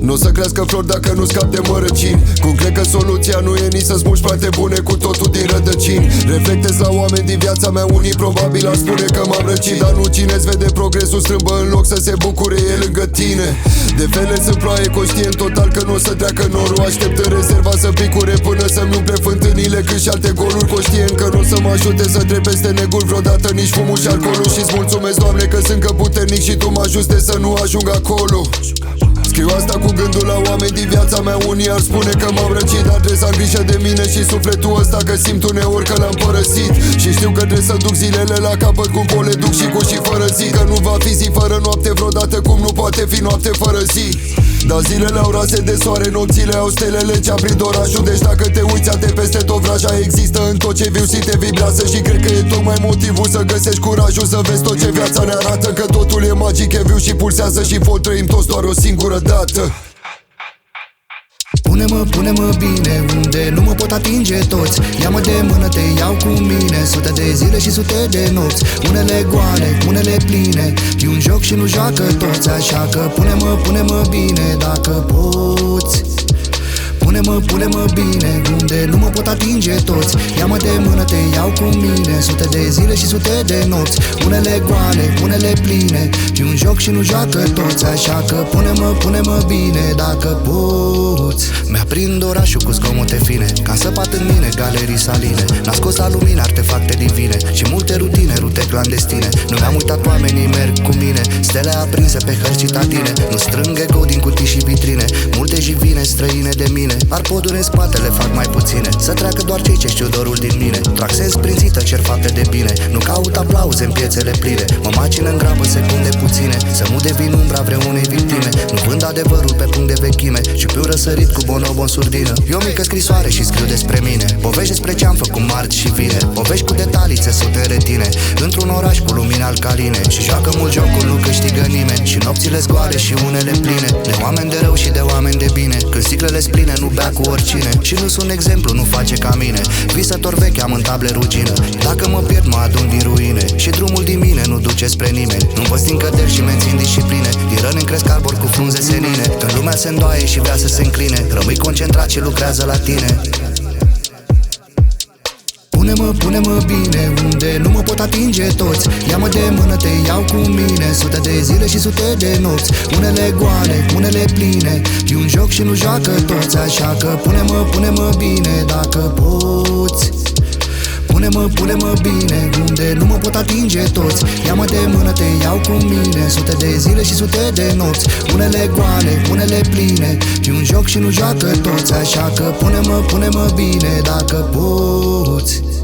N-o să crească flori dacă nu scap de mărăcini. Cum cred că soluția nu e nici să smulgi plante bune cu totul din rădăcini. Reflectez la oameni din viața mea, unii probabil ar spune că m-am răcit, dar nu cine-ți vede progresul strâmbă în loc să se bucure e lângă tine. De fele sunt ploaie, conștient total că nu o să treacă norul. Aștept în rezerva să picure până să-mi umple fântânile, cât și alte goluri. Conștient că nu o să mă ajute să trec peste negul vreodată, nici fumul și alcoolul. Și-ți mulțumesc, Doamne, că sunt că puternic și Tu mă ajuste să nu ajung acolo. Scriu asta cu gândul la oameni din viața mea. Unii ar spune că m-am răcit, dar trebuie să am grijă de mine și sufletul ăsta, că simt uneori că l-am părăsit. Și știu că trebuie să duc zilele la capăt cum pot le duc și cu și fără zi. Că nu va fi zi fără noapte vreodată, cum nu poate fi noapte fără zi. Dar zilele au rase de soare, nopțile au stelele ce aprind orașul. Deci dacă te uiți ate peste tot, vraja există în tot ce viu și te vibrează. Și cred că e tocmai motivul să găsești curajul să vezi tot ce viața ne arată. Că totul e magic, e viu și pulsează și pot trăim toți doar o singură dată. Pune-mă bine unde nu mă pot atinge toți. Ia-mă de mână, te iau cu mine. Sute de zile și sute de nopți, unele goale, unele pline. E un joc și nu joacă toți, așa că pune-mă bine dacă poți. Pune-mă bine unde nu mă pot atinge toți. Ia-mă de mână, te iau cu mine. Sute de zile și sute de nopți, unele goale, unele pline. E un joc și nu joacă toți, așa că pune-mă bine dacă poți. Mi-aprind orașul cu zgomote fine, ca săpat în mine galerii saline. N-a scos la lumină artefacte divine și multe rutine, rute clandestine. Nu mi-am uitat, oamenii merg cu mine, stele aprinse pe hărți citadine. Nu strâng ego din cutii și vitrine, multe jivine străine de mine. Ar poduri în spatele fac mai puține, să treacă doar cei ce știu dorul din mine. Trag sens prin țită, cer fapte de bine. Nu caut aplauze în piețele pline, mă macin în grabă secunde puține. Să mu devin umbra vreunei victime. Nu vând adevărul pe punct de vechime, ci piu răsărit cu bonobo în surdină. E o mică scrisoare și scriu despre mine, povești despre ce-am făcut marți și vineri. Povești cu detalii țesute în retine, într-un oraș cu lumini alcaline. Și joacă mult jocul, nu câștigă nimeni, și nopțile zgoale și unele pline. De oameni de rău și de oameni de bine, când sticlele spline nu bea cu oricine. Și nu sunt exemplu, nu face ca mine, visător vechi am în table rugină. Dacă mă pierd, mă adun din ruine și drumul din mine nu duce spre nimeni. Nu vă sting căderi și mențin discipline, din răni cresc arbori cu frunze senine. Când lumea se îndoaie și vrea să se încline, rămâi concentrat și lucrează la tine. Pune-mă bine unde nu mă pot atinge toți. Ia-mă de mână, te iau cu mine. Sute de zile și sute de nopți, unele goale, unele pline. E un joc și nu joacă toți, așa că pune-mă bine dacă poți. Pune-mă bine unde nu mă pot atinge toți. Ia-mă de mână, te iau cu mine. Sute de zile și sute de nopți, unele goale, unele pline. E un joc și nu joacă toți, așa că pune-mă bine dacă poți.